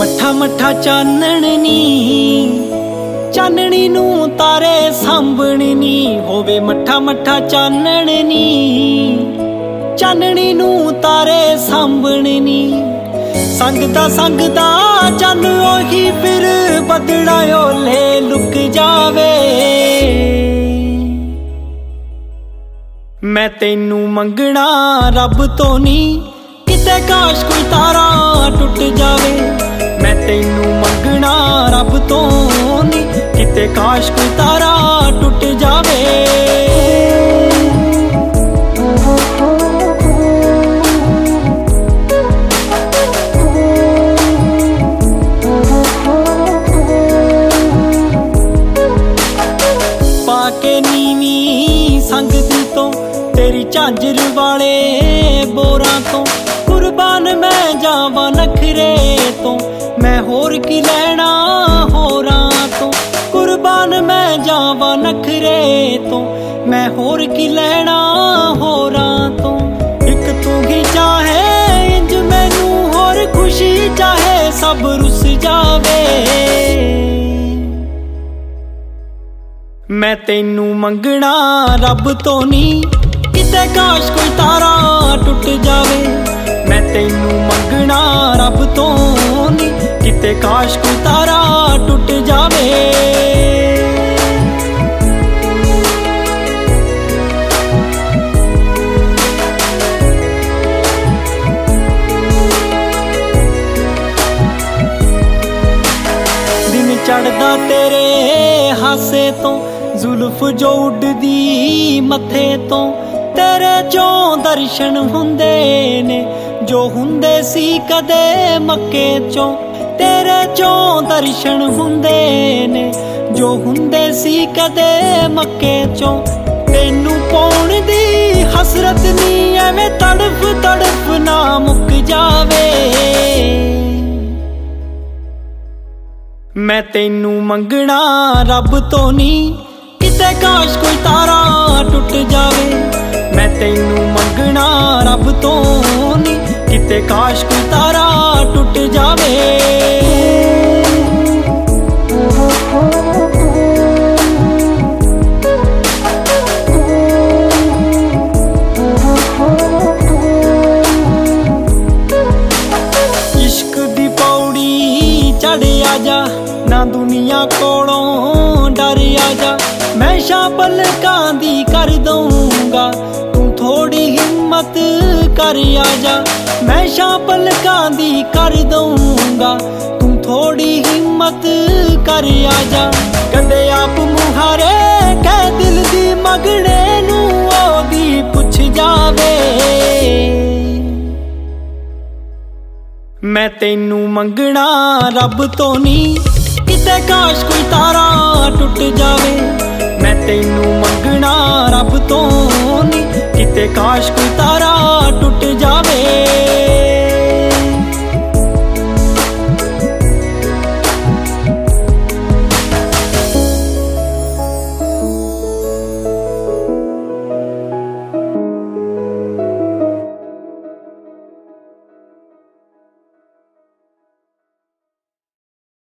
मठा मठा चानण नी चानणी नू तारे सांभण नी होवे। मठा मठा चानण नी चानणी नू तारे सांभण नी। संगदा संगदा चन ओही फिर बदड़ा ओले लुक जावे। मैं तेनू मंगना रब तो नी किते काश कोई तारा टुट जावे। मैं तेनू मंगना रब तो नी किते काश कोई तारा टुट जावे। पाके नीवी संगदी तो तेरी झांजर वाले बोरां तो कुर्बान मैं जावां नखरे तो। मैं होर की लैना होरां तो कुर्बान मैं जावां नखरे तो। मैं होर की लैना होरां तो। एक तू ही चाहे इंज मैनू होर खुशी चाहे सब रुस जावे। मैं तेनू मंगना रब तो नी किते काश कोई तारा टुट जावे। मैं तेनू मंगना रब तो नी किते काश कोई तारा टुट जावे। दिन चढ़दा तेरे हासे तो जुल्फ जो उड़दी मथे तो। तेरे चों दर्शन हुंदे ने जो हुंदे सी कदे मक्के चों। तेरे चों दर्शन हुंदे ने जो हुंदे सी कदे मक्के चों। तेनू पाउण दी हसरत नी एवें तड़फ तड़फ ना मुक जावे। मैं तेनू मंगना रब तो नी किते काश कोई तारा टुट जावे। मैं तेनू मंगना रब तो नी किते काश कोई तारा टुट जावे। इश्क दी पौड़ी चढ़ आजा ना दुनिया कोलों डर आजा। मैं शां पलकां दी कर दूंगा तू थोड़ी हिम्मत कर आजा। मैं शां पलकां दी कर दूंगा तू थोड़ी हिम्मत कर आजा। कदे आप मुहारे कह दिल दी मगने नू ओदी पुछ जावे। मैं तेनू मंगना रब तो नी किते काश कोई तारा टुट जावे। मैं तेनू मंगना रब तो नी किते काश कोई तारा टुट जावे।